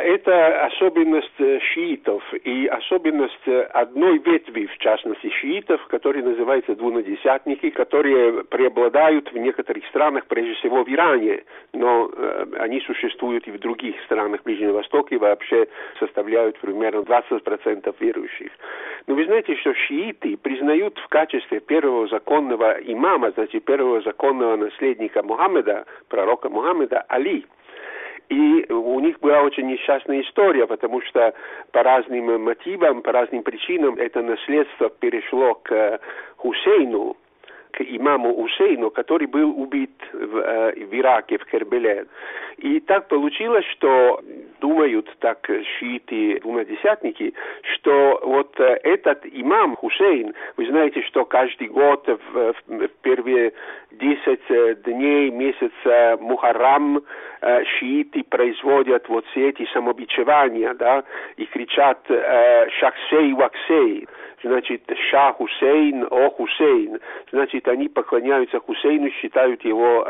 это особенность шиитов и особенность одной ветви, в частности шиитов, которые называются двунадесятники, которые преобладают в некоторых странах, прежде всего в Иране, но они существуют и в других странах Ближнего Востока и вообще составляют примерно 20% верующих. Но вы знаете, что шииты признают в качестве первого законного имама, значит, первого законного наследника Мухаммеда, пророка Мухаммеда, Али. И у них была очень несчастная история, потому что по разным мотивам, по разным причинам это наследство перешло к Хусейну, к имаму Хусейну, который был убит в Ираке, в Кербеле. И так получилось, что думают так шииты двунадесятники, что вот этот имам Хусейн, вы знаете, что каждый год в первые 10 дней месяца Мухаррам шииты производят вот все эти самобичевания, да, и кричат «Шахсей ваксей», значит, Ша Хусейн, О Хусейн, значит, они поклоняются Хусейну, считают его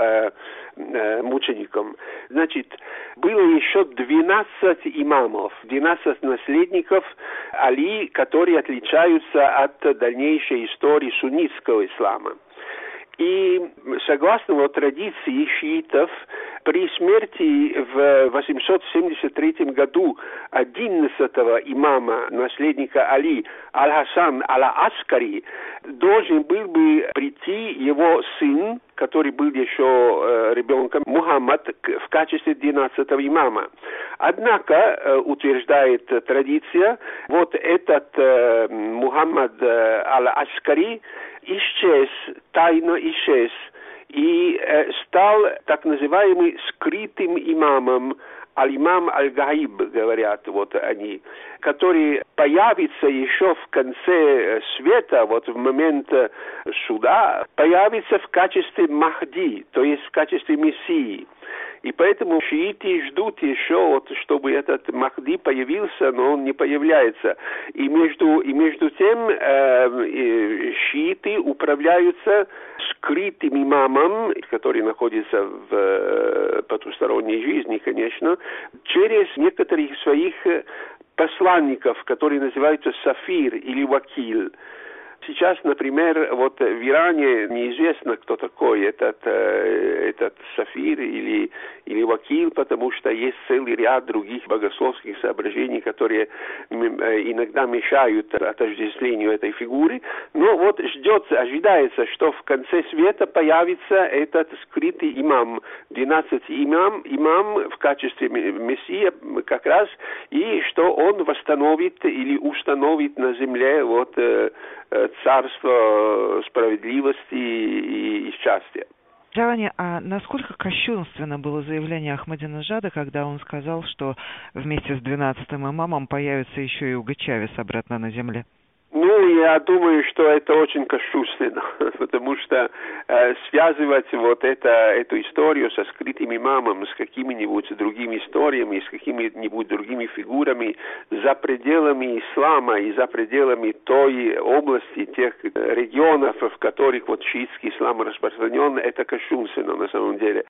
мучеником. Значит, было еще 12 имамов, 12 наследников Али, которые отличаются от дальнейшей истории суннитского ислама. И согласно вот традиции шиитов, при смерти в 873 году 11-го имама, наследника Али, Аль-Хасан Аль-Аскари, должен был бы прийти его сын, который был еще ребенком, Мухаммад, в качестве 12-го имама. Однако, утверждает традиция, вот этот Мухаммад Аль-Аскари исчез, тайно исчез, и стал так называемым скрытым имамом, аль-имам аль-гаиб, говорят вот они, который появится еще в конце света, вот в момент суда, появится в качестве Махди, то есть в качестве Мессии. И поэтому шииты ждут еще, вот, чтобы этот Махди появился, но он не появляется. И между тем шииты управляются скрытым имамом, который находится в потусторонней жизни, конечно, через некоторых своих посланников, которые называются сафир или вакиль. Сейчас, например, вот в Иране неизвестно, кто такой этот сафир или вакиль, потому что есть целый ряд других богословских соображений, которые иногда мешают отождествлению этой фигуры. Но вот ожидается, что в конце света появится этот скрытый имам, 12 имам в качестве мессия как раз, и что он восстановит или установит на земле вот царство справедливости и счастья. Джованни, а насколько кощунственно было заявление Ахмадинеджада, когда он сказал, что вместе с 12-м имамом появится еще и Уго Чавес обратно на земле? Ну, я думаю, что это очень кощунственно, потому что связывать вот эту историю со скрытым имамом, с какими-нибудь другими историями, с какими-нибудь другими фигурами за пределами ислама и за пределами той области, тех регионов, в которых вот шиитский ислам распространен, это кощунственно на самом деле.